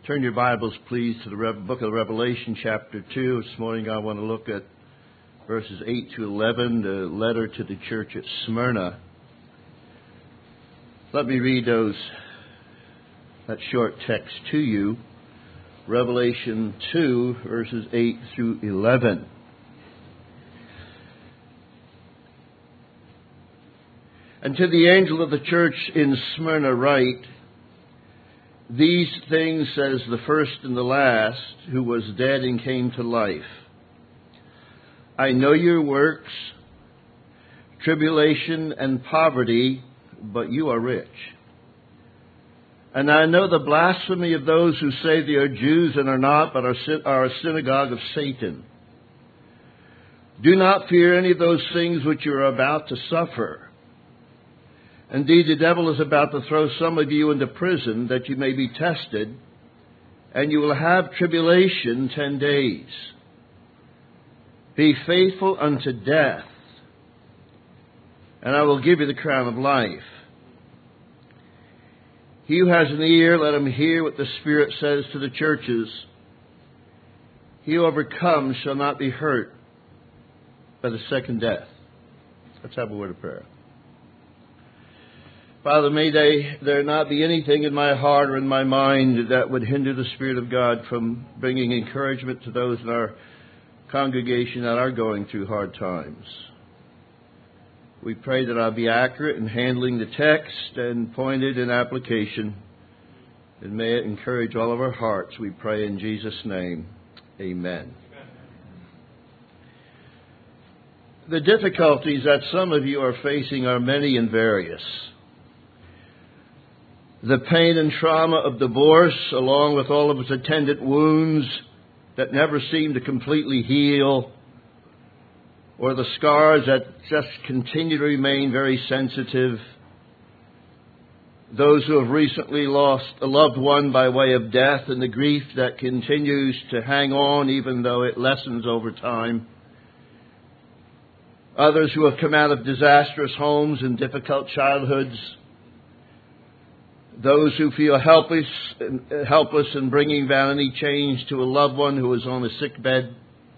Turn your Bibles, please, to the book of Revelation, chapter 2. This morning I want to look at verses 8 to 11, the letter to the church at Smyrna. Let me read that short text to you. Revelation 2, verses 8 through 11. And to the angel of the church in Smyrna write, "These things says the first and the last, who was dead and came to life. I know your works, tribulation and poverty, but you are rich. And I know the blasphemy of those who say they are Jews and are not, but are a synagogue of Satan. Do not fear any of those things which you are about to suffer. Indeed, the devil is about to throw some of you into prison, that you may be tested, and you will have tribulation 10 days. Be faithful unto death, and I will give you the crown of life. He who has an ear, let him hear what the Spirit says to the churches. He who overcomes shall not be hurt by the second death." Let's have a word of prayer. Father, may there not be anything in my heart or in my mind that would hinder the Spirit of God from bringing encouragement to those in our congregation that are going through hard times. We pray that I'll be accurate in handling the text and pointed in application. And may it encourage all of our hearts, we pray in Jesus' name. Amen. The difficulties that some of you are facing are many and various. The pain and trauma of divorce, along with all of its attendant wounds that never seem to completely heal, or the scars that just continue to remain very sensitive. Those who have recently lost a loved one by way of death, and the grief that continues to hang on even though it lessens over time. Others who have come out of disastrous homes and difficult childhoods. Those who feel helpless in bringing about any change to a loved one who is on a sick bed.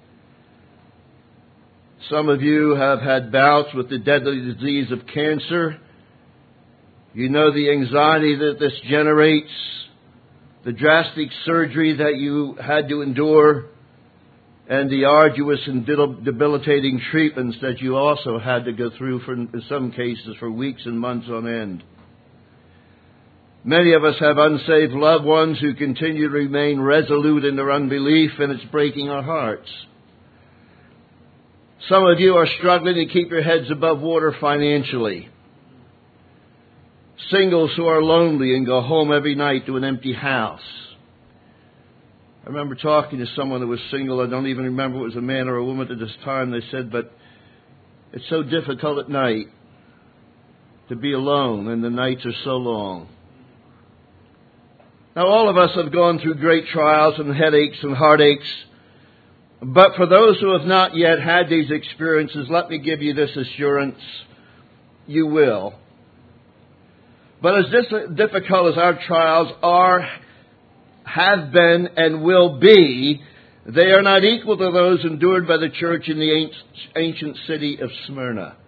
Some of you have had bouts with the deadly disease of cancer. You know the anxiety that this generates, the drastic surgery that you had to endure, and the arduous and debilitating treatments that you also had to go through, in some cases, for weeks and months on end. Many of us have unsaved loved ones who continue to remain resolute in their unbelief, and it's breaking our hearts. Some of you are struggling to keep your heads above water financially. Singles who are lonely and go home every night to an empty house. I remember talking to someone who was single. I don't even remember if it was a man or a woman at this time. They said, but it's so difficult at night to be alone, and the nights are so long. Now, all of us have gone through great trials and headaches and heartaches. But for those who have not yet had these experiences, let me give you this assurance: you will. But as difficult as our trials have been, and will be, they are not equal to those endured by the church in the ancient city of Smyrna.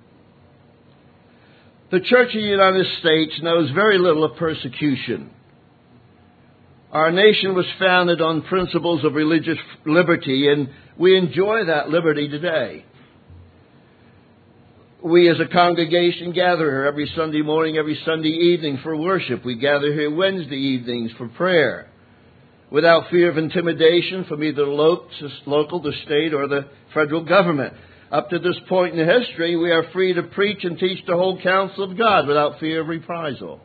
The Church of the United States knows very little of persecution. Our nation was founded on principles of religious liberty, and we enjoy that liberty today. We as a congregation gather here every Sunday morning, every Sunday evening for worship. We gather here Wednesday evenings for prayer, without fear of intimidation from either local, the state, or the federal government. Up to this point in history, we are free to preach and teach the whole counsel of God without fear of reprisal.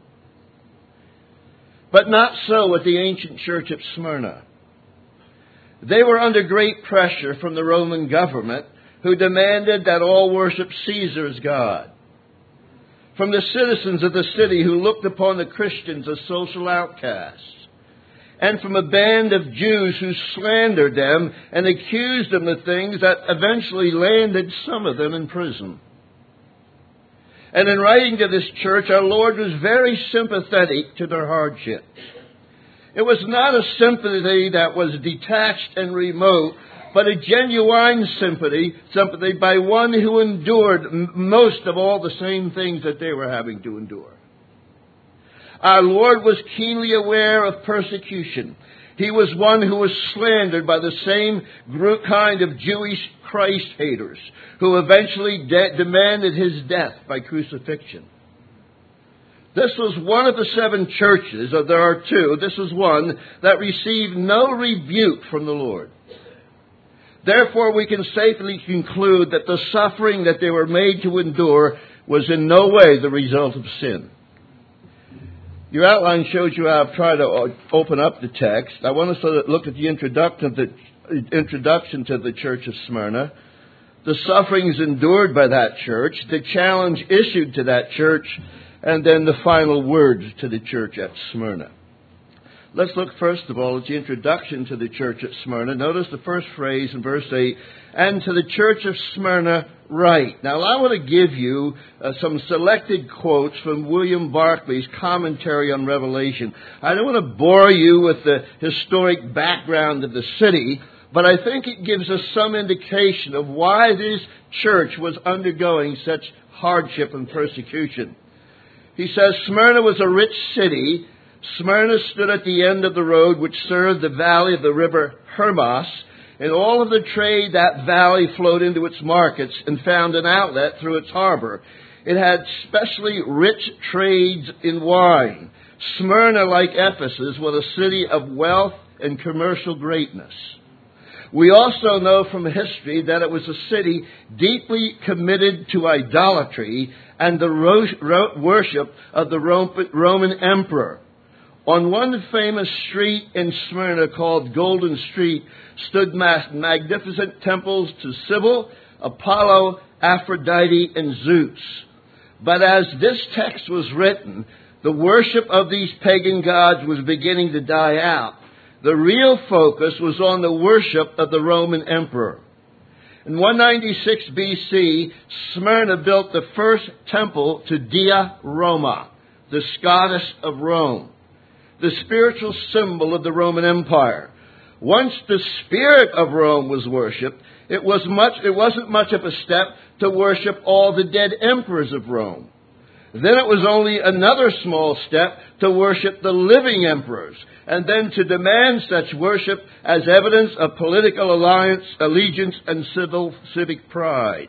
But not so with the ancient church at Smyrna. They were under great pressure from the Roman government, who demanded that all worship Caesar as God. From the citizens of the city, who looked upon the Christians as social outcasts. And from a band of Jews who slandered them and accused them of things that eventually landed some of them in prison. And in writing to this church, our Lord was very sympathetic to their hardships. It was not a sympathy that was detached and remote, but a genuine sympathy by one who endured most of all the same things that they were having to endure. Our Lord was keenly aware of persecution. He was one who was slandered by the same kind of Jewish Christ haters who eventually demanded his death by crucifixion. This was one of the 7 churches, or there are 2, this was one that received no rebuke from the Lord. Therefore, we can safely conclude that the suffering that they were made to endure was in no way the result of sin. Your outline shows you how I've tried to open up the text. I want us to look at the introduction to the church of Smyrna, the sufferings endured by that church, the challenge issued to that church, and then the final words to the church at Smyrna. Let's look first of all at the introduction to the church at Smyrna. Notice the first phrase in verse 8, and to the church of Smyrna write. Now I want to give you some selected quotes from William Barclay's commentary on Revelation. I don't want to bore you with the historic background of the city, but I think it gives us some indication of why this church was undergoing such hardship and persecution. He says, Smyrna was a rich city. Smyrna stood at the end of the road which served the valley of the river Hermas. In all of the trade, that valley flowed into its markets and found an outlet through its harbor. It had specially rich trades in wine. Smyrna, like Ephesus, was a city of wealth and commercial greatness. We also know from history that it was a city deeply committed to idolatry and the worship of the Roman emperor. On one famous street in Smyrna called Golden Street stood magnificent temples to Cybele, Apollo, Aphrodite, and Zeus. But as this text was written, the worship of these pagan gods was beginning to die out. The real focus was on the worship of the Roman emperor. In 196 BC, Smyrna built the first temple to Dea Roma, the goddess of Rome, the spiritual symbol of the Roman Empire. Once the spirit of Rome was worshipped, it wasn't much of a step to worship all the dead emperors of Rome. Then it was only another small step to worship the living emperors, and then to demand such worship as evidence of political allegiance and civic pride.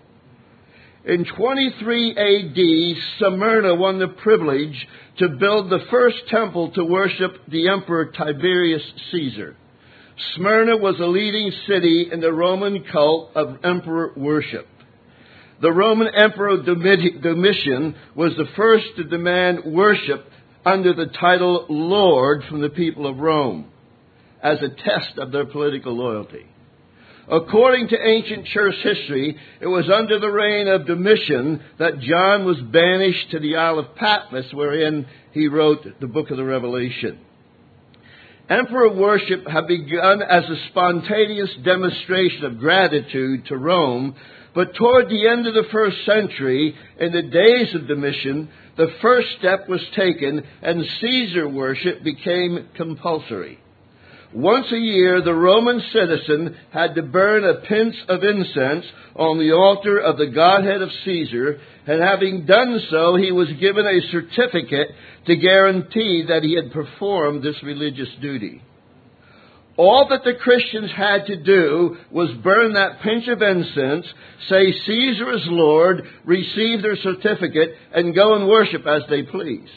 In 23 A.D., Smyrna won the privilege to build the first temple to worship the Emperor Tiberius Caesar. Smyrna was a leading city in the Roman cult of emperor worship. The Roman Emperor Domitian was the first to demand worship under the title Lord from the people of Rome, as a test of their political loyalty. According to ancient church history, it was under the reign of Domitian that John was banished to the Isle of Patmos, wherein he wrote the book of the Revelation. Emperor worship had begun as a spontaneous demonstration of gratitude to Rome, but toward the end of the first century, in the days of Domitian, the first step was taken and Caesar worship became compulsory. Once a year, the Roman citizen had to burn a pinch of incense on the altar of the Godhead of Caesar, and having done so, he was given a certificate to guarantee that he had performed this religious duty. All that the Christians had to do was burn that pinch of incense, say Caesar is Lord, receive their certificate, and go and worship as they pleased.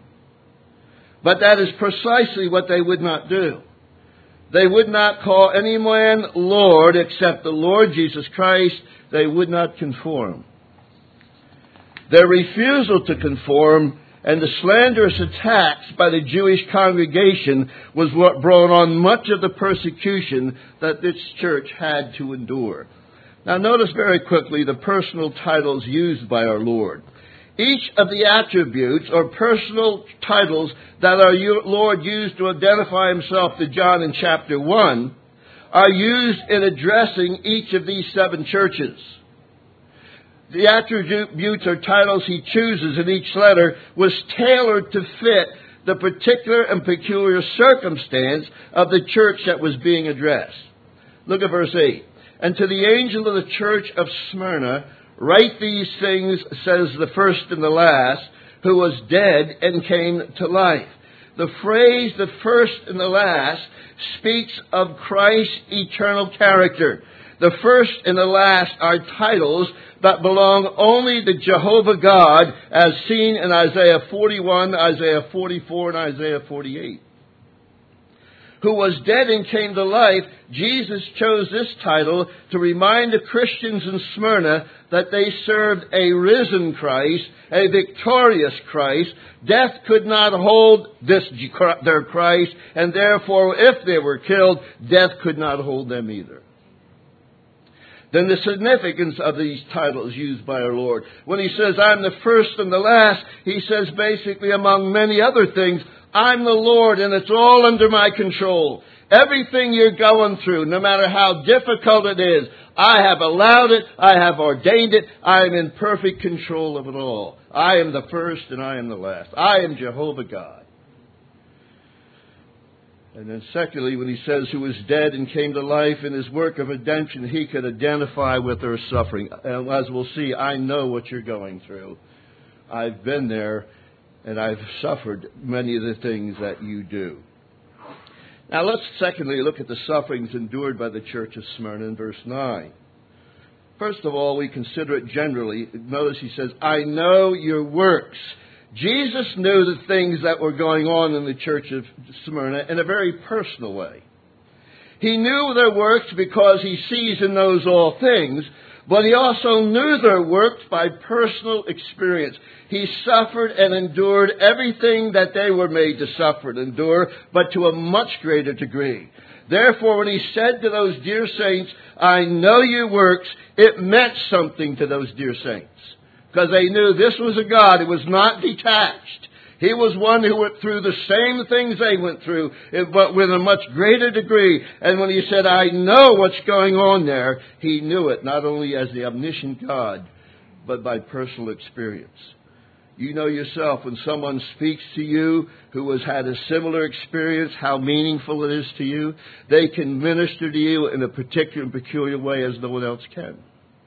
But that is precisely what they would not do. They would not call any man Lord except the Lord Jesus Christ. They would not conform. Their refusal to conform and the slanderous attacks by the Jewish congregation was what brought on much of the persecution that this church had to endure. Now notice very quickly the personal titles used by our Lord. Each of the attributes or personal titles that our Lord used to identify himself to John in chapter 1 are used in addressing each of these 7 churches. The attributes or titles he chooses in each letter was tailored to fit the particular and peculiar circumstance of the church that was being addressed. Look at verse 8. And to the angel of the church of Smyrna, write these things, says the first and the last, who was dead and came to life. The phrase, the first and the last, speaks of Christ's eternal character. The first and the last are titles that belong only to Jehovah God, as seen in Isaiah 41, Isaiah 44, and Isaiah 48. Who was dead and came to life, Jesus chose this title to remind the Christians in Smyrna that they served a risen Christ, a victorious Christ. Death could not hold their Christ, and therefore, if they were killed, death could not hold them either. Then the significance of these titles used by our Lord. When he says, I'm the first and the last, he says basically, among many other things, I'm the Lord and it's all under my control. Everything you're going through, no matter how difficult it is, I have allowed it, I have ordained it, I am in perfect control of it all. I am the first and I am the last. I am Jehovah God. And then secondly, when he says who was dead and came to life, in his work of redemption, he could identify with their suffering. And as we'll see, I know what you're going through. I've been there, and I've suffered many of the things that you do. Now let's secondly look at the sufferings endured by the church of Smyrna in verse 9. First of all, we consider it generally. Notice he says, I know your works. Jesus knew the things that were going on in the church of Smyrna in a very personal way. He knew their works because he sees and knows all things, but he also knew their works by personal experience. He suffered and endured everything that they were made to suffer and endure, but to a much greater degree. Therefore, when he said to those dear saints, I know your works, it meant something to those dear saints. Because they knew this was a God who was not detached. He was one who went through the same things they went through, but with a much greater degree. And when he said, I know what's going on there, he knew it not only as the omniscient God, but by personal experience. You know yourself, when someone speaks to you who has had a similar experience, how meaningful it is to you. They can minister to you in a particular and peculiar way as no one else can.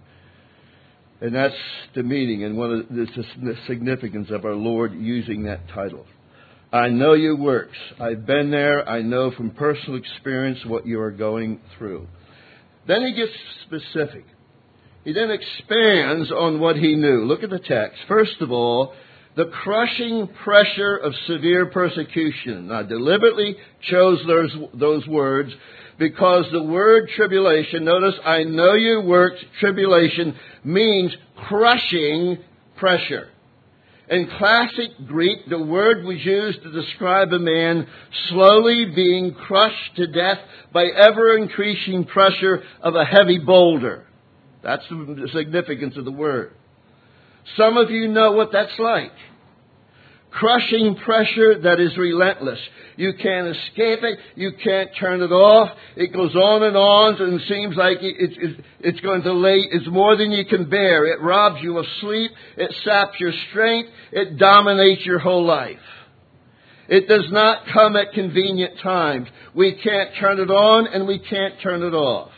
And that's the meaning and one of the significance of our Lord using that title. I know your works. I've been there. I know from personal experience what you are going through. Then he gets specific. He then expands on what he knew. Look at the text. First of all, the crushing pressure of severe persecution. I deliberately chose those words because the word tribulation, notice, I know your works, tribulation, means crushing pressure. In classic Greek, the word was used to describe a man slowly being crushed to death by ever-increasing pressure of a heavy boulder. That's the significance of the word. Some of you know what that's like. Crushing pressure that is relentless. You can't escape it. You can't turn it off. It goes on and it seems like it's going to it's more than you can bear. It robs you of sleep. It saps your strength. It dominates your whole life. It does not come at convenient times. We can't turn it on and we can't turn it off.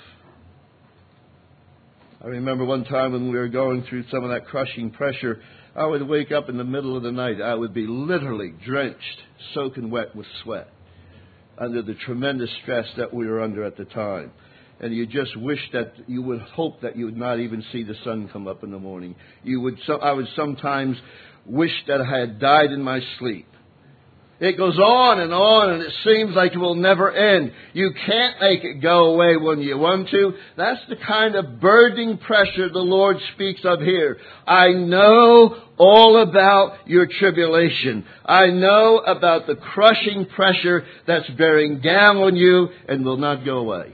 I remember one time when we were going through some of that crushing pressure, I would wake up in the middle of the night. I would be literally drenched, soaking wet with sweat under the tremendous stress that we were under at the time. And you just wish that you would hope that you would not even see the sun come up in the morning. I would sometimes wish that I had died in my sleep. It goes on, and it seems like it will never end. You can't make it go away when you want to. That's the kind of burdening pressure the Lord speaks of here. I know all about your tribulation. I know about the crushing pressure that's bearing down on you and will not go away.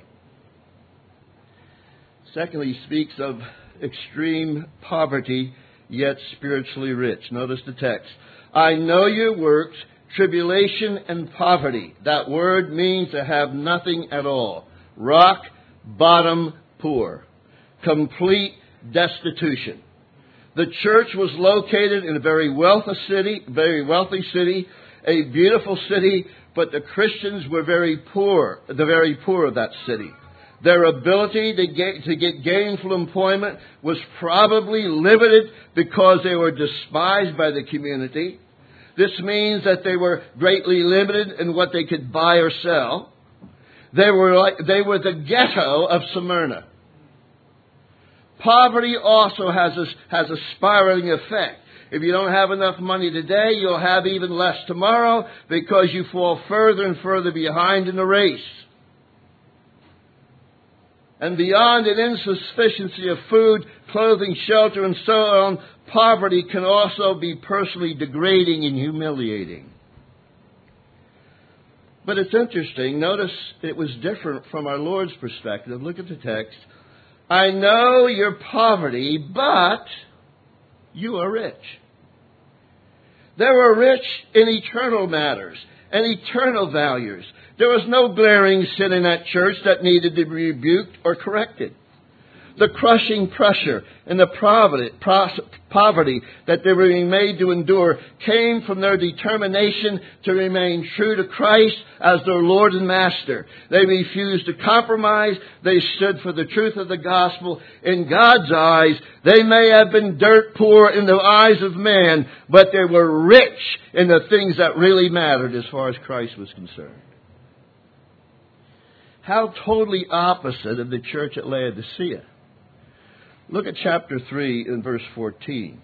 Secondly, he speaks of extreme poverty, yet spiritually rich. Notice the text. I know your works, tribulation and poverty. That word means to have nothing at all. Rock bottom poor. Complete destitution. The church was located in a very wealthy city, a beautiful city, but the Christians were very poor, the very poor of that city. Their ability to get gainful employment was probably limited because they were despised by the community. This means that they were greatly limited in what they could buy or sell. They were the ghetto of Smyrna. Poverty also has a spiraling effect. If you don't have enough money today, you'll have even less tomorrow because you fall further and further behind in the race. And beyond an insufficiency of food, clothing, shelter, and so on, poverty can also be personally degrading and humiliating. But it's interesting. Notice it was different from our Lord's perspective. Look at the text. I know your poverty, but you are rich. They were rich in eternal matters and eternal values. There was no glaring sin in that church that needed to be rebuked or corrected. The crushing pressure and the poverty that they were being made to endure came from their determination to remain true to Christ as their Lord and Master. They refused to compromise. They stood for the truth of the gospel. In God's eyes, they may have been dirt poor in the eyes of man, but they were rich in the things that really mattered as far as Christ was concerned. How totally opposite of the church at Laodicea. Look at chapter 3 and verse 14.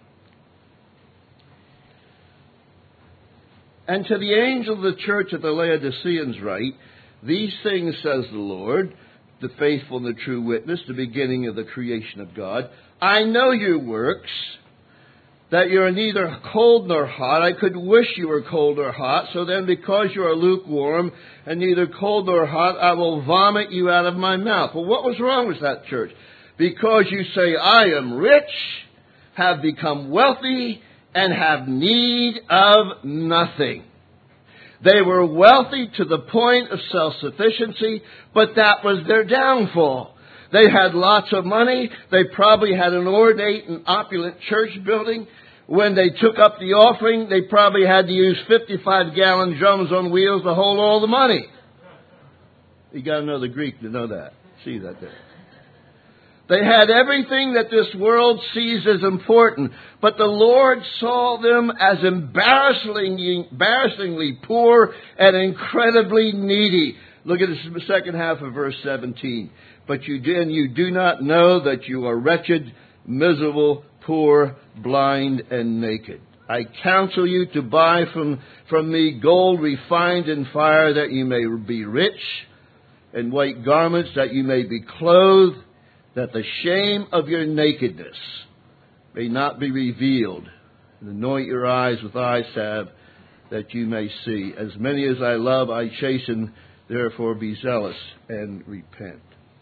And to the angel of the church of the Laodiceans write, these things says the Lord, the faithful and the true witness, the beginning of the creation of God. I know your works, that you are neither cold nor hot. I could wish you were cold or hot. So then, because you are lukewarm and neither cold nor hot, I will vomit you out of my mouth. Well, what was wrong with that church? Because you say, I am rich, have become wealthy, and have need of nothing. They were wealthy to the point of self-sufficiency, but that was their downfall. They had lots of money. They probably had an ornate and opulent church building. When they took up the offering, they probably had to use 55-gallon drums on wheels to hold all the money. You got to know the Greek to know that. See that there. They had everything that this world sees as important, but the Lord saw them as embarrassingly poor and incredibly needy. Look at the second half of verse 17. But you do not know that you are wretched, miserable, poor, blind, and naked. I counsel you to buy from me gold refined in fire, that you may be rich, and white garments, that you may be clothed, that the shame of your nakedness may not be revealed. And anoint your eyes with eye salve, that you may see. As many as I love, I chasten, therefore be zealous and repent.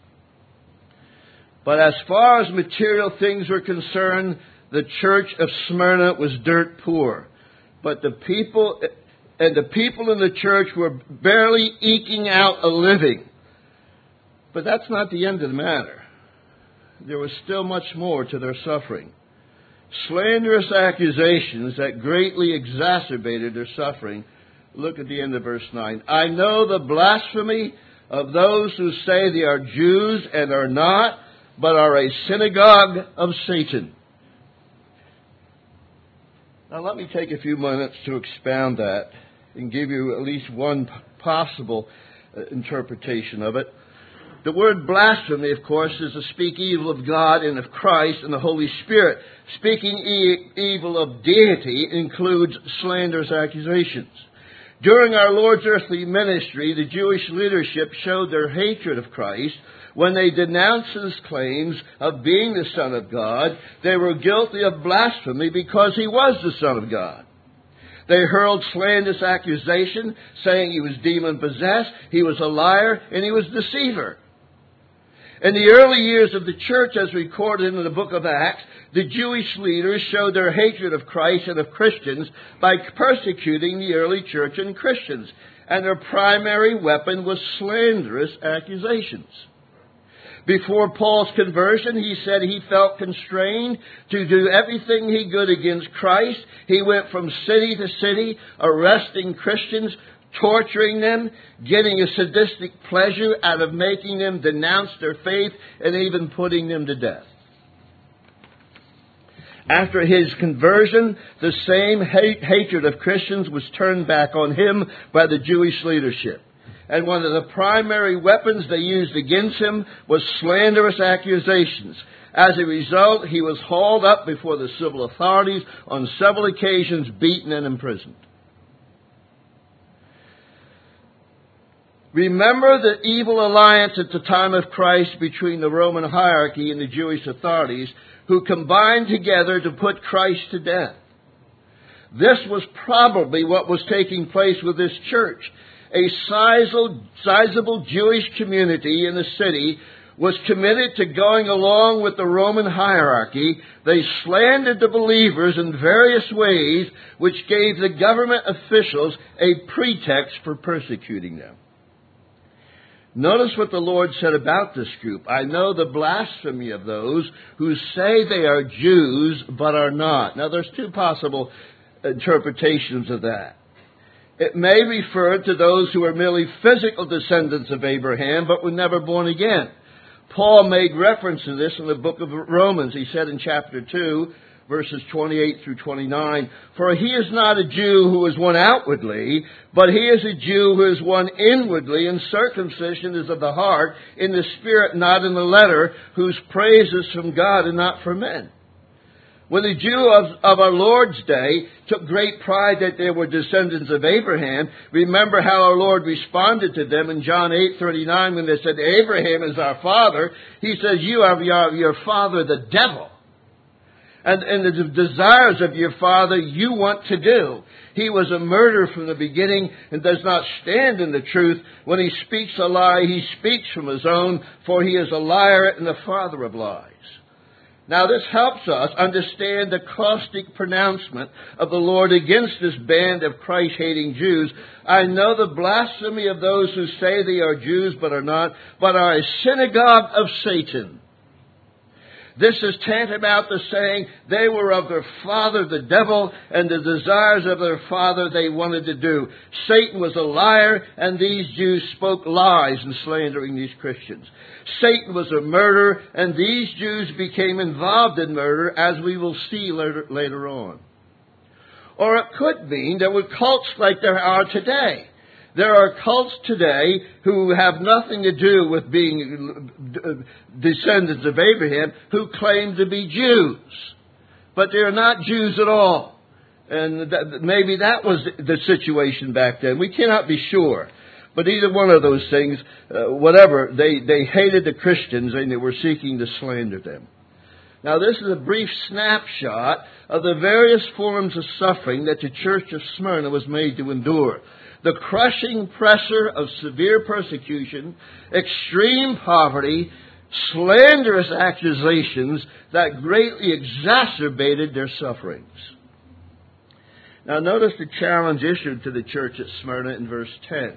But as far as material things were concerned, the church of Smyrna was dirt poor. But the people in the church were barely eking out a living. But that's not the end of the matter. There was still much more to their suffering. Slanderous accusations that greatly exacerbated their suffering. Look at the end of verse 9. I know the blasphemy of those who say they are Jews and are not, but are a synagogue of Satan. Now let me take a few minutes to expound that and give you at least one possible interpretation of it. The word blasphemy, of course, is to speak evil of God and of Christ and the Holy Spirit. Speaking evil of deity includes slanderous accusations. During our Lord's earthly ministry, the Jewish leadership showed their hatred of Christ. When they denounced his claims of being the Son of God, they were guilty of blasphemy because he was the Son of God. They hurled slanderous accusation, saying he was demon-possessed, he was a liar, and he was a deceiver. In the early years of the church, as recorded in the book of Acts, the Jewish leaders showed their hatred of Christ and of Christians by persecuting the early church and Christians. And their primary weapon was slanderous accusations. Before Paul's conversion, he said he felt constrained to do everything he could against Christ. He went from city to city, arresting Christians, torturing them, getting a sadistic pleasure out of making them denounce their faith, and even putting them to death. After his conversion, the same hatred of Christians was turned back on him by the Jewish leadership. And one of the primary weapons they used against him was slanderous accusations. As a result, he was hauled up before the civil authorities on several occasions, beaten and imprisoned. Remember the evil alliance at the time of Christ between the Roman hierarchy and the Jewish authorities, who combined together to put Christ to death. This was probably what was taking place with this church. A sizable Jewish community in the city was committed to going along with the Roman hierarchy. They slandered the believers in various ways, which gave the government officials a pretext for persecuting them. Notice what the Lord said about this group. I know the blasphemy of those who say they are Jews but are not. Now, there's two possible interpretations of that. It may refer to those who are merely physical descendants of Abraham but were never born again. Paul made reference to this in the book of Romans. He said in chapter 2, verses 28 through 29, "For he is not a Jew who is one outwardly, but he is a Jew who is one inwardly, and circumcision is of the heart, in the spirit, not in the letter, whose praise is from God and not from men." When the Jew of our Lord's day took great pride that they were descendants of Abraham, remember how our Lord responded to them in John 8:39 when they said, "Abraham is our father." He says, "You have your father the devil. And the desires of your father you want to do. He was a murderer from the beginning and does not stand in the truth. When he speaks a lie, he speaks from his own, for he is a liar and the father of lies." Now this helps us understand the caustic pronouncement of the Lord against this band of Christ-hating Jews. "I know the blasphemy of those who say they are Jews but are not, but are a synagogue of Satan." This is tantamount to saying they were of their father, the devil, and the desires of their father they wanted to do. Satan was a liar, and these Jews spoke lies in slandering these Christians. Satan was a murderer, and these Jews became involved in murder, as we will see later on. Or it could mean there were cults like there are today. There are cults today who have nothing to do with being descendants of Abraham, who claim to be Jews. But they're not Jews at all. And maybe that was the situation back then. We cannot be sure. But either one of those things, whatever, they hated the Christians and they were seeking to slander them. Now, this is a brief snapshot of the various forms of suffering that the church of Smyrna was made to endure. The crushing pressure of severe persecution, extreme poverty, slanderous accusations that greatly exacerbated their sufferings. Now notice the challenge issued to the church at Smyrna in verse 10.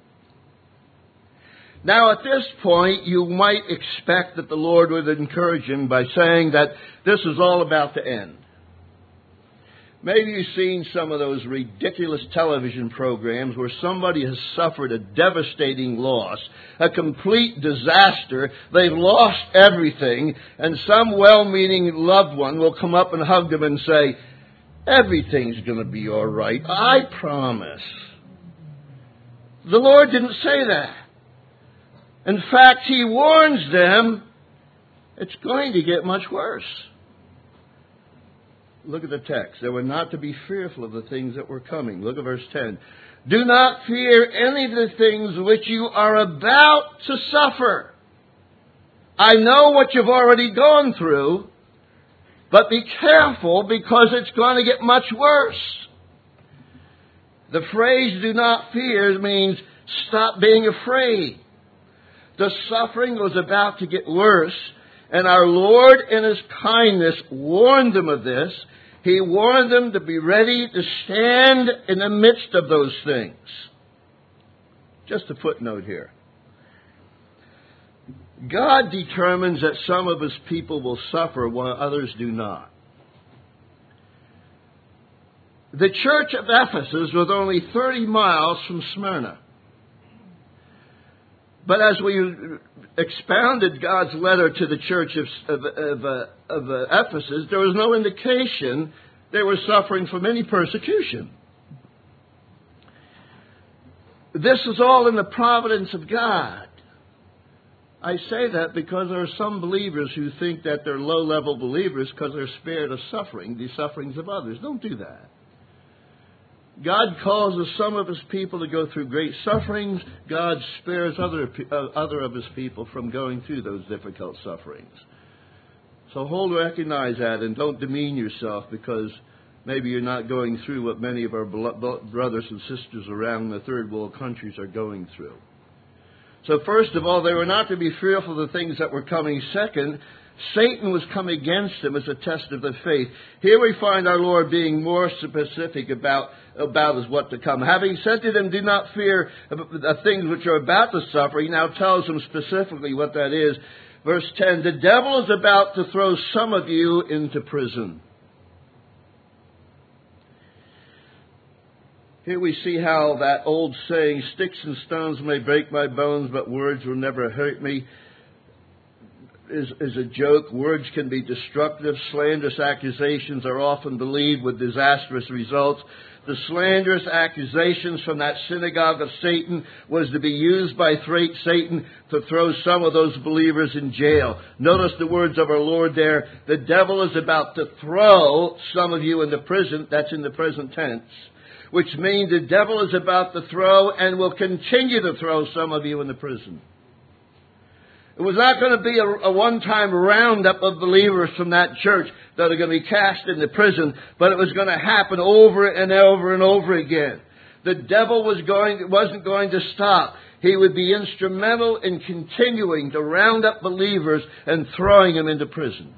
Now at this point, you might expect that the Lord would encourage him by saying that this is all about to end. Maybe you've seen some of those ridiculous television programs where somebody has suffered a devastating loss, a complete disaster. They've lost everything, and some well-meaning loved one will come up and hug them and say, "Everything's going to be all right, I promise." The Lord didn't say that. In fact, He warns them it's going to get much worse. Look at the text. They were not to be fearful of the things that were coming. Look at verse 10. "Do not fear any of the things which you are about to suffer. I know what you've already gone through, but be careful because it's going to get much worse." The phrase "do not fear" means stop being afraid. The suffering was about to get worse, and our Lord in His kindness warned them of this. He warned them to be ready to stand in the midst of those things. Just a footnote here. God determines that some of His people will suffer while others do not. The church of Ephesus was only 30 miles from Smyrna. But as we expounded God's letter to the church of Ephesus, there was no indication they were suffering from any persecution. This is all in the providence of God. I say that because there are some believers who think that they're low-level believers because they're spared of suffering, the sufferings of others. Don't do that. God causes some of His people to go through great sufferings. God spares other of His people from going through those difficult sufferings. So recognize that and don't demean yourself because maybe you're not going through what many of our brothers and sisters around the third world countries are going through. So first of all, they were not to be fearful of the things that were coming. Second, Satan was coming against them as a test of their faith. Here we find our Lord being more specific about what to come. Having said to them, do not fear the things which are about to suffer, He now tells them specifically what that is. Verse 10, the devil is about to throw some of you into prison. Here we see how that old saying, sticks and stones may break my bones, but words will never hurt me, is a joke. Words can be destructive. Slanderous accusations are often believed with disastrous results. The slanderous accusations from that synagogue of Satan was to be used by Satan to throw some of those believers in jail. Notice the words of our Lord there. The devil is about to throw some of you into prison. That's in the present tense. Which means the devil is about to throw and will continue to throw some of you into prison. It was not going to be a one-time roundup of believers from that church that are going to be cast into prison, but it was going to happen over and over and over again. The devil wasn't going to stop. He would be instrumental in continuing to round up believers and throwing them into prison.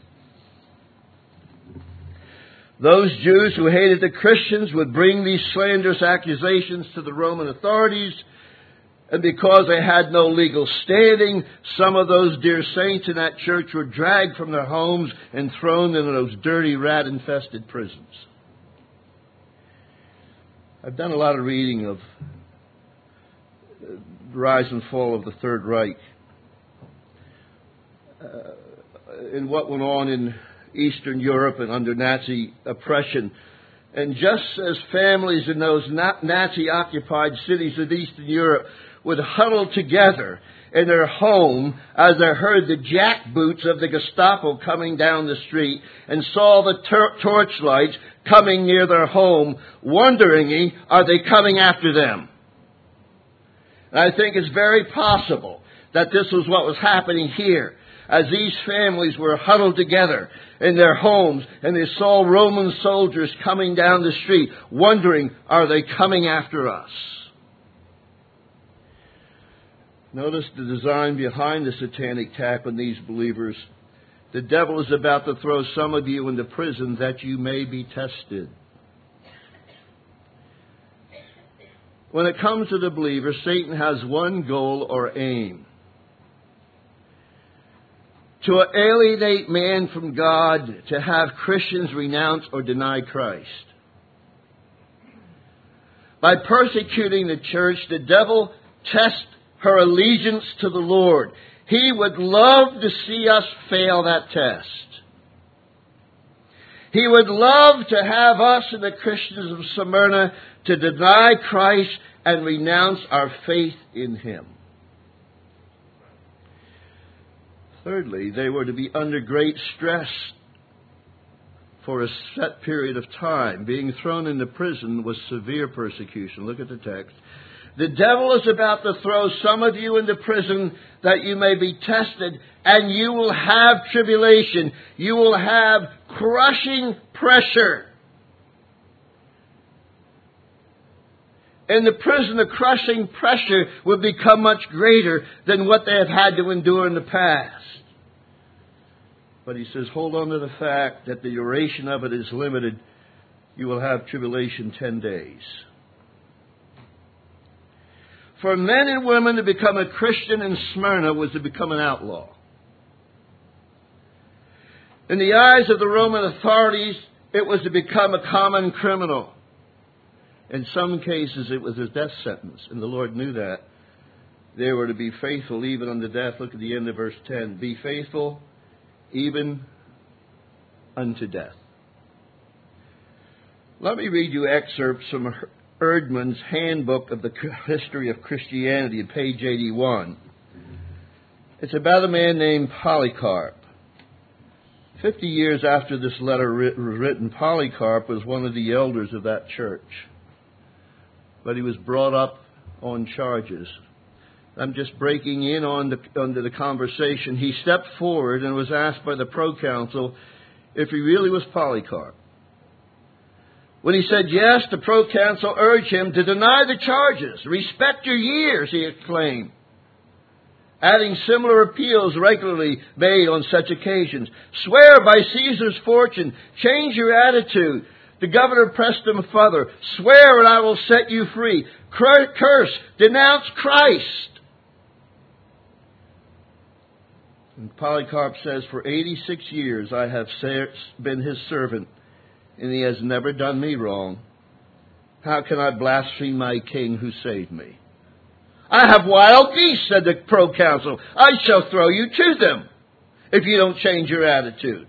Those Jews who hated the Christians would bring these slanderous accusations to the Roman authorities. And because they had no legal standing, some of those dear saints in that church were dragged from their homes and thrown into those dirty, rat-infested prisons. I've done a lot of reading of the rise and fall of the Third Reich and what went on in Eastern Europe and under Nazi oppression. And just as families in those Nazi-occupied cities of Eastern Europe would huddle together in their home as they heard the jackboots of the Gestapo coming down the street and saw the torchlights coming near their home, wondering, are they coming after them? And I think it's very possible that this was what was happening here, as these families were huddled together in their homes and they saw Roman soldiers coming down the street, wondering, are they coming after us? Notice the design behind the satanic attack on these believers. The devil is about to throw some of you into prison that you may be tested. When it comes to the believer, Satan has one goal or aim: to alienate man from God, to have Christians renounce or deny Christ. By persecuting the church, the devil tests her allegiance to the Lord. He would love to see us fail that test. He would love to have us and the Christians of Smyrna to deny Christ and renounce our faith in Him. Thirdly, they were to be under great stress for a set period of time. Being thrown into prison was severe persecution. Look at the text. The devil is about to throw some of you into prison that you may be tested, and you will have tribulation. You will have crushing pressure. In the prison, the crushing pressure will become much greater than what they have had to endure in the past. But he says, hold on to the fact that the duration of it is limited. You will have tribulation 10 days. For men and women to become a Christian in Smyrna was to become an outlaw. In the eyes of the Roman authorities, it was to become a common criminal. In some cases, it was a death sentence, and the Lord knew that. They were to be faithful even unto death. Look at the end of verse 10. Be faithful even unto death. Let me read you excerpts from Erdman's Handbook of the History of Christianity, page 81. It's about a man named Polycarp. 50 years after this letter was written, Polycarp was one of the elders of that church. But he was brought up on charges. I'm just breaking in onto the conversation. He stepped forward and was asked by the proconsul if he really was Polycarp. When he said yes, the proconsul urged him to deny the charges. Respect your years, he exclaimed, adding similar appeals regularly made on such occasions. Swear by Caesar's fortune. Change your attitude. The governor pressed him further. Swear and I will set you free. Curse. Denounce Christ. And Polycarp says, for 86 years I have been his servant, and he has never done me wrong. How can I blaspheme my king who saved me? I have wild geese, said the proconsul. I shall throw you to them if you don't change your attitude.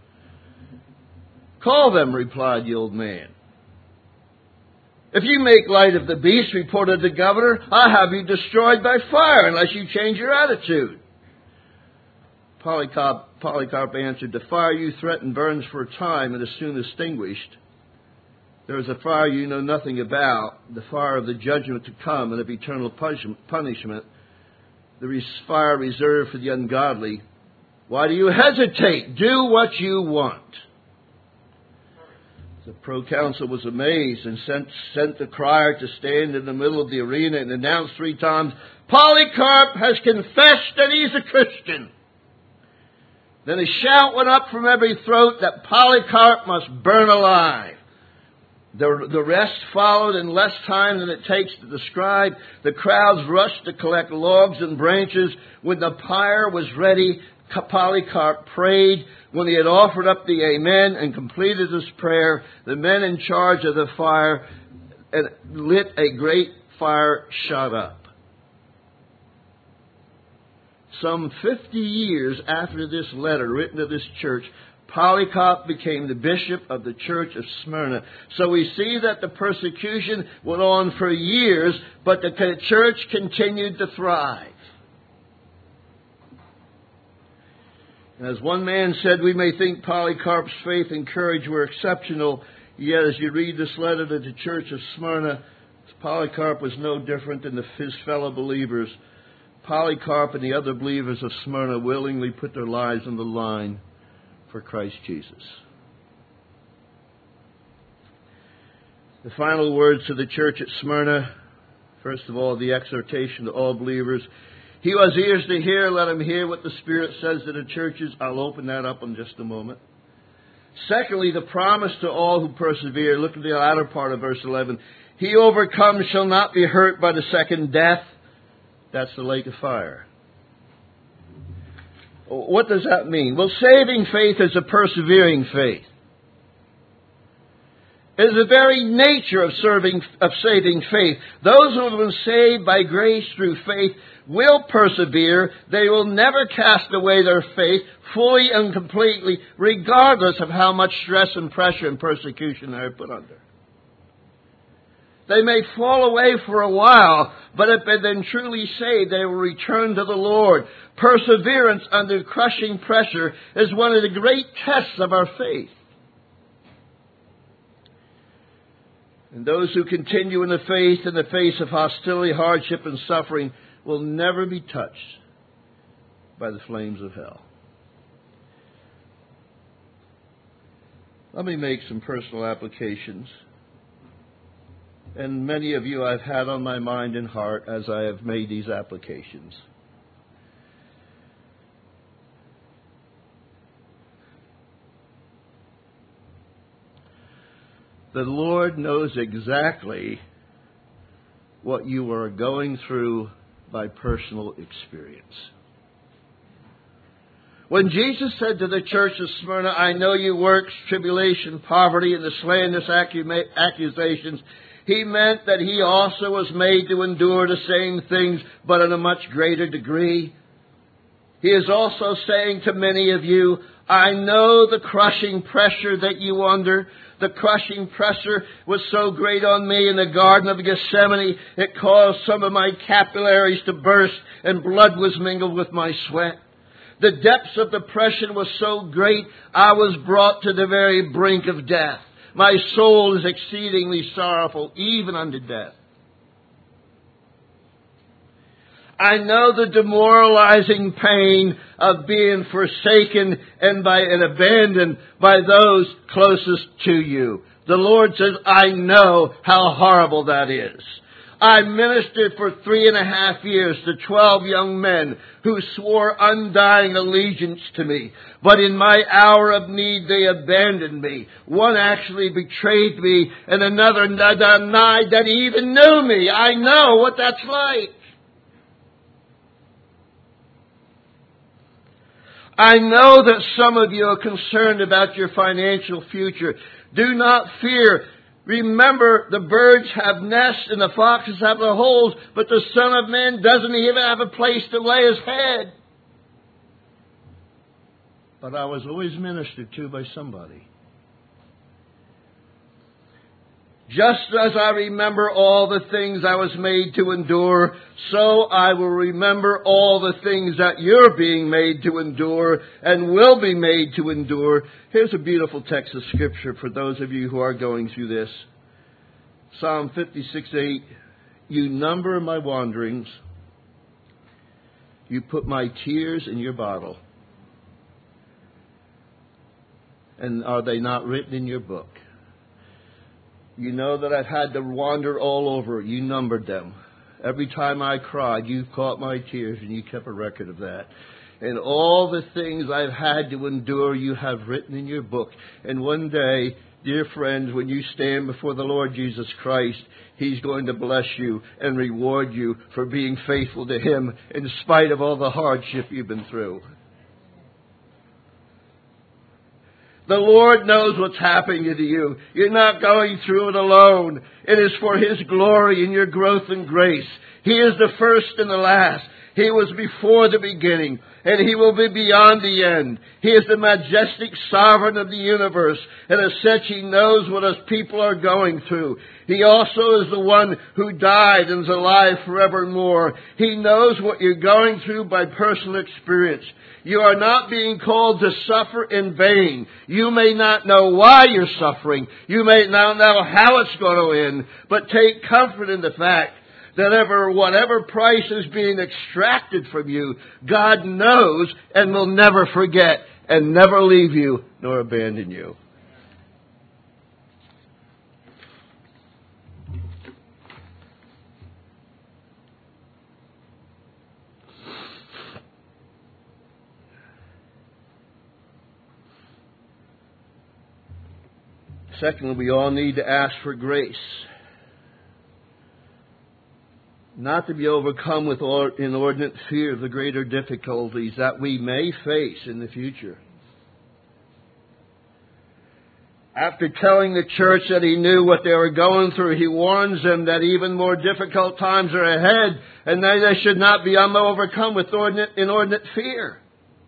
Call them, replied the old man. If you make light of the beast, reported the governor, I'll have you destroyed by fire unless you change your attitude. Polycarp answered, the fire you threaten burns for a time and is soon extinguished. There is a fire you know nothing about, the fire of the judgment to come and of eternal punishment, the fire reserved for the ungodly. Why do you hesitate? Do what you want. The proconsul was amazed and sent the crier to stand in the middle of the arena and announce 3 times, Polycarp has confessed that he's a Christian. Then a shout went up from every throat that Polycarp must burn alive. The rest followed in less time than it takes to describe. The crowds rushed to collect logs and branches. When the pyre was ready, Polycarp prayed. When he had offered up the amen and completed his prayer, the men in charge of the fire lit a great fire shot up. Some 50 years after this letter written to this church, Polycarp became the bishop of the church of Smyrna. So we see that the persecution went on for years, but the church continued to thrive. As one man said, we may think Polycarp's faith and courage were exceptional, yet as you read this letter to the church of Smyrna, Polycarp was no different than his fellow believers. Polycarp and the other believers of Smyrna willingly put their lives on the line for Christ Jesus. The final words to the church at Smyrna, first of all, the exhortation to all believers. He who has ears to hear, let him hear what the Spirit says to the churches. I'll open that up in just a moment. Secondly, the promise to all who persevere. Look at the latter part of verse 11. He who overcomes shall not be hurt by the second death. That's the lake of fire. What does that mean? Well, saving faith is a persevering faith. It is the very nature of saving faith. Those who have been saved by grace through faith will persevere. They will never cast away their faith fully and completely, regardless of how much stress and pressure and persecution they are put under. They may fall away for a while, but if they've been truly saved, they will return to the Lord. Perseverance under crushing pressure is one of the great tests of our faith. And those who continue in the faith in the face of hostility, hardship, and suffering will never be touched by the flames of hell. Let me make some personal applications. And many of you I've had on my mind and heart as I have made these applications. The Lord knows exactly what you are going through by personal experience. When Jesus said to the church of Smyrna, I know your works, tribulation, poverty, and the slanderous accusations, he meant that he also was made to endure the same things, but in a much greater degree. He is also saying to many of you, I know the crushing pressure that you under. The crushing pressure was so great on me in the Garden of Gethsemane, it caused some of my capillaries to burst and blood was mingled with my sweat. The depths of depression was so great, I was brought to the very brink of death. My soul is exceedingly sorrowful, even unto death. I know the demoralizing pain of being forsaken and abandoned by those closest to you. The Lord says, I know how horrible that is. I ministered for 3.5 years to 12 young men who swore undying allegiance to me. But in my hour of need, they abandoned me. One actually betrayed me, and another denied that he even knew me. I know what that's like. I know that some of you are concerned about your financial future. Do not fear. Remember, the birds have nests and the foxes have their holes, but the Son of Man doesn't even have a place to lay his head. But I was always ministered to by somebody. Just as I remember all the things I was made to endure, so I will remember all the things that you're being made to endure and will be made to endure. Here's a beautiful text of Scripture for those of you who are going through this. Psalm 56:8. You number my wanderings. You put my tears in your bottle. And are they not written in your book? You know that I've had to wander all over. You numbered them. Every time I cried, you caught my tears and you kept a record of that. And all the things I've had to endure, you have written in your book. And one day, dear friends, when you stand before the Lord Jesus Christ, He's going to bless you and reward you for being faithful to Him in spite of all the hardship you've been through. The Lord knows what's happening to you. You're not going through it alone. It is for His glory and your growth and grace. He is the first and the last. He was before the beginning, and He will be beyond the end. He is the majestic sovereign of the universe, and as such He knows what His people are going through. He also is the one who died and is alive forevermore. He knows what you're going through by personal experience. You are not being called to suffer in vain. You may not know why you're suffering. You may not know how it's going to end. But take comfort in the fact that whatever price is being extracted from you, God knows and will never forget and never leave you nor abandon you. Secondly, we all need to ask for grace. Not to be overcome with inordinate fear of the greater difficulties that we may face in the future. After telling the church that He knew what they were going through, He warns them that even more difficult times are ahead and that they should not be overcome with inordinate fear.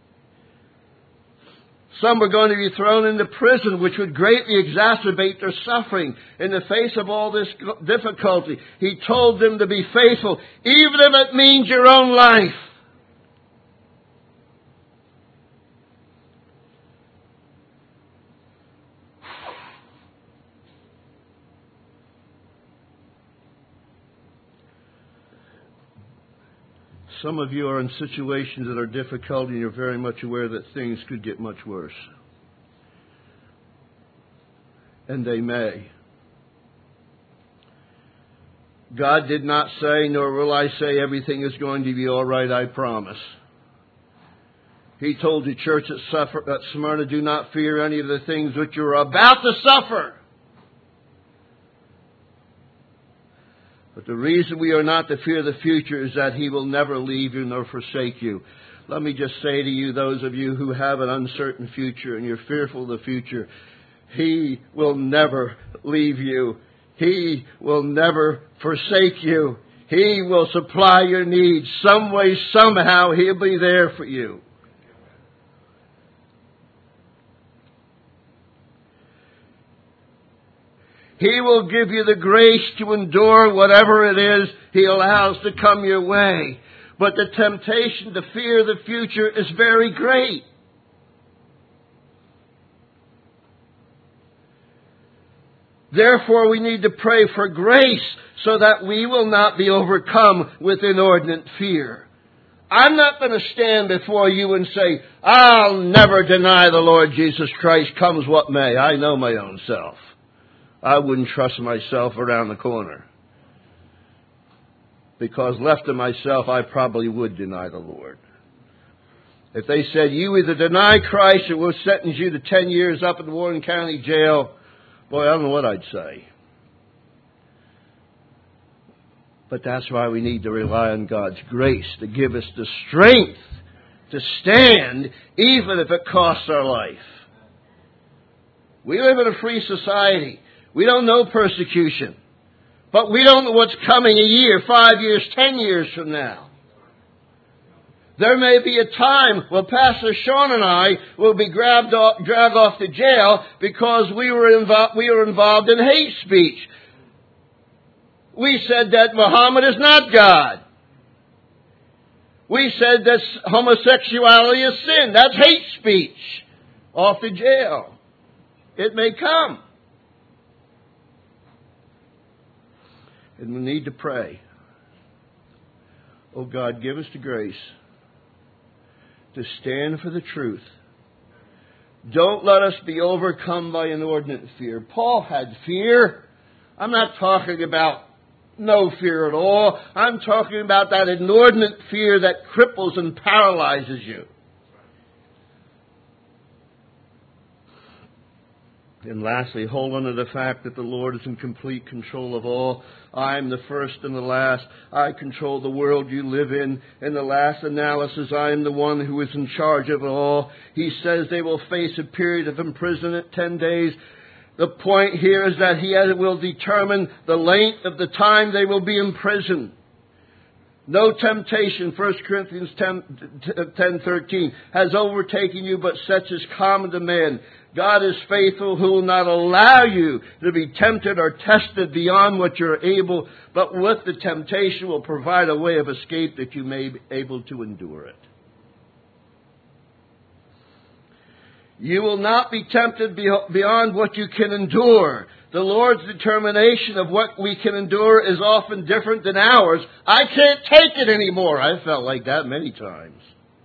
Some were going to be thrown into prison, which would greatly exacerbate their suffering. In the face of all this difficulty, He told them to be faithful, even if it means your own life. Some of you are in situations that are difficult and you're very much aware that things could get much worse. And they may. God did not say, nor will I say, everything is going to be all right, I promise. He told the church at Smyrna, do not fear any of the things which you're about to suffer. But the reason we are not to fear the future is that He will never leave you nor forsake you. Let me just say to you, those of you who have an uncertain future and you're fearful of the future, He will never leave you. He will never forsake you. He will supply your needs. Some way, somehow, He'll be there for you. He will give you the grace to endure whatever it is He allows to come your way. But the temptation to fear the future is very great. Therefore, we need to pray for grace so that we will not be overcome with inordinate fear. I'm not going to stand before you and say, I'll never deny the Lord Jesus Christ, comes what may. I know my own self. I wouldn't trust myself around the corner. Because left to myself, I probably would deny the Lord. If they said, you either deny Christ or we'll sentence you to 10 years up in Warren County Jail, boy, I don't know what I'd say. But that's why we need to rely on God's grace to give us the strength to stand, even if it costs our life. We live in a free society. We don't know persecution. But we don't know what's coming a year, 5 years, 10 years from now. There may be a time when Pastor Sean and I will be dragged off to jail because we were involved in hate speech. We said that Muhammad is not God. We said that homosexuality is sin. That's hate speech. Off to jail. It may come. And we need to pray. Oh God, give us the grace to stand for the truth. Don't let us be overcome by inordinate fear. Paul had fear. I'm not talking about no fear at all. I'm talking about that inordinate fear that cripples and paralyzes you. And lastly, hold on to the fact that the Lord is in complete control of all. I am the first and the last. I control the world you live in. In the last analysis, I am the one who is in charge of it all. He says they will face a period of imprisonment, 10 days. The point here is that He will determine the length of the time they will be in prison. No temptation, 1 Corinthians 10:13, has overtaken you, but such is common to man. God is faithful, who will not allow you to be tempted or tested beyond what you're able, but with the temptation will provide a way of escape that you may be able to endure it. You will not be tempted beyond what you can endure. The Lord's determination of what we can endure is often different than ours. I can't take it anymore. I felt like that many times.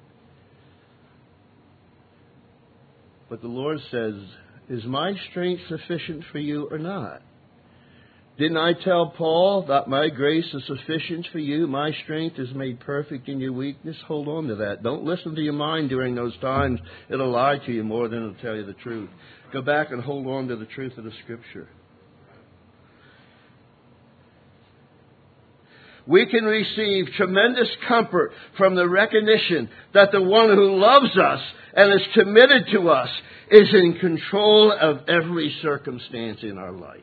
But the Lord says, is my strength sufficient for you or not? Didn't I tell Paul that my grace is sufficient for you? My strength is made perfect in your weakness. Hold on to that. Don't listen to your mind during those times. It'll lie to you more than it'll tell you the truth. Go back and hold on to the truth of the Scripture. We can receive tremendous comfort from the recognition that the one who loves us and is committed to us is in control of every circumstance in our life.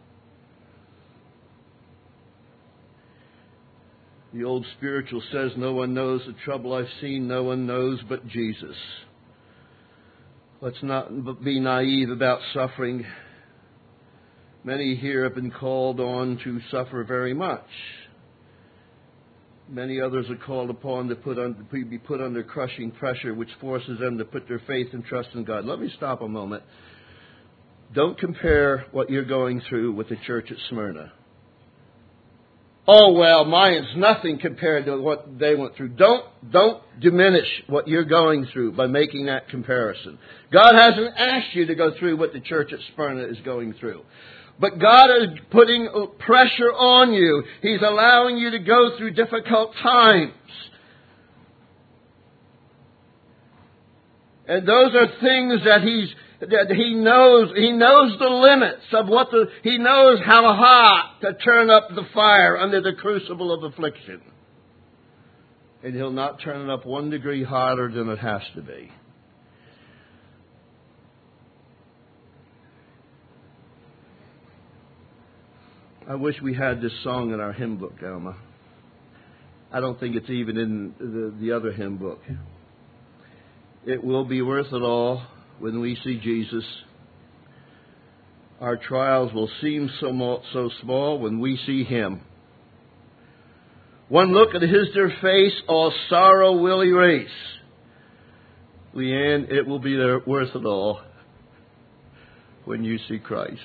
The old spiritual says, no one knows the trouble I've seen, no one knows but Jesus. Let's not be naive about suffering. Many here have been called on to suffer very much. Many others are called upon to be put under crushing pressure, which forces them to put their faith and trust in God. Let me stop a moment. Don't compare what you're going through with the church at Smyrna. Oh, well, mine's nothing compared to what they went through. Don't diminish what you're going through by making that comparison. God hasn't asked you to go through what the church at Smyrna is going through. But God is putting pressure on you. He's allowing you to go through difficult times. And those are things that that He knows the limits of He knows how hot to turn up the fire under the crucible of affliction. And He'll not turn it up 1 degree hotter than it has to be. I wish we had this song in our hymn book, Alma. I don't think it's even in the other hymn book. It will be worth it all when we see Jesus. Our trials will seem so small when we see Him. One look at His dear face, all sorrow will erase. Leanne, it will be worth it all when you see Christ.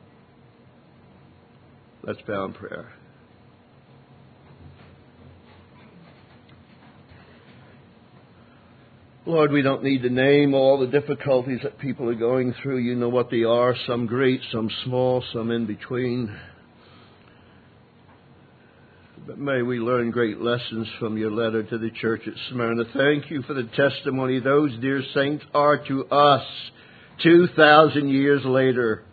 Let's bow in prayer. Lord, we don't need to name all the difficulties that people are going through. You know what they are, some great, some small, some in between. But may we learn great lessons from your letter to the church at Smyrna. Thank you for the testimony those dear saints are to us 2,000 years later.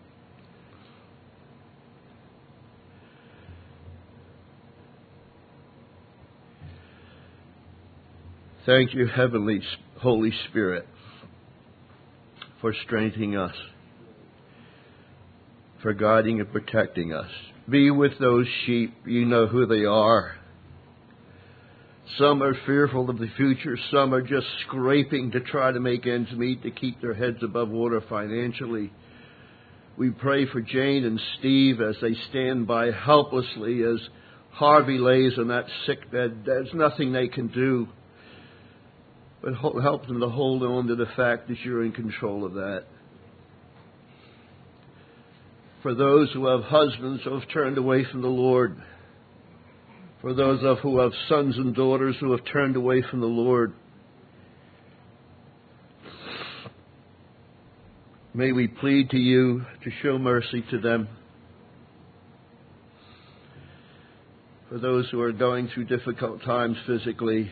Thank you, Heavenly Holy Spirit, for strengthening us, for guiding and protecting us. Be with those sheep. You know who they are. Some are fearful of the future. Some are just scraping to try to make ends meet, to keep their heads above water financially. We pray for Jane and Steve as they stand by helplessly as Harvey lays on that sick bed. There's nothing they can do. But help them to hold on to the fact that you're in control of that. For those who have husbands who have turned away from the Lord, for those who have sons and daughters who have turned away from the Lord, may we plead to you to show mercy to them. For those who are going through difficult times physically,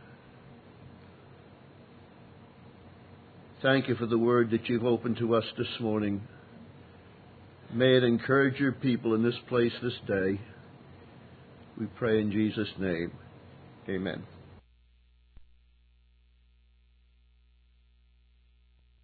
thank you for the word that you've opened to us this morning. May it encourage your people in this place this day. We pray in Jesus' name. Amen.